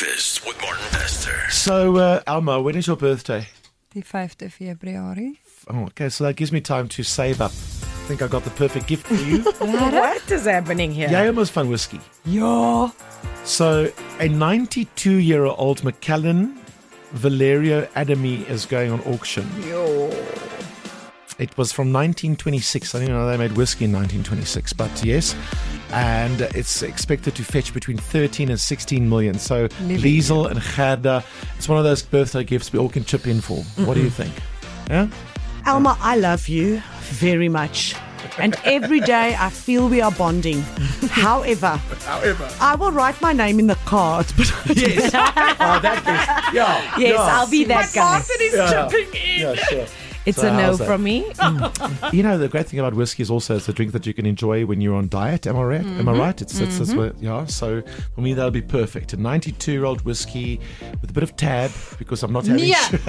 Breakfast with Martin Bester. So, Alma, when is your birthday? Die 5de Februarie. Oh, okay, so that gives me time to save up. I think I got the perfect gift for you. What is happening here? Jy almost van whiskey. Ja. So, a 92-year-old Macallan Valerio Adami is going on auction. It was from 1926. I didn't know they made whiskey in 1926, but yes. And it's expected to fetch between 13 and 16 million. So, Liesel and Gerda, it's one of those birthday gifts we all can chip in for. What do you think? Yeah? Alma, I love you very much. And every day I feel we are bonding. However, I will write my name in the card. Yes. Oh, that is, yeah. Yes, I'll be that guy. Martin is chipping in. Yeah, sure. It's So a no how's that? from me. You know, the great thing about whiskey is also it's a drink that you can enjoy when you're on diet. Am I right? Am I right? It's what, yeah. So for me, that'll be perfect. A 92-year-old whiskey with a bit of tab because I'm not having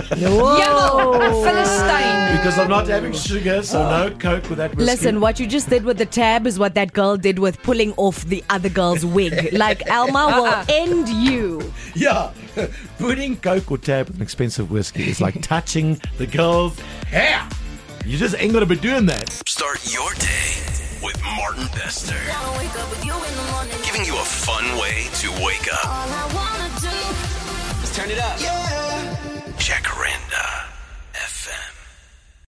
Philistine. because I'm not having sugar, so no Coke with that whiskey. Listen, what you just did with the tab is what that girl did with pulling off the other girl's wig. Like, Alma will end you. Yeah, putting Coke or tab with an expensive whiskey is like touching the girl's hair. You just ain't gonna be doing that. Start your day with Martin Bester. Giving you a fun way to wake up. Let's turn it up. Jacaranda.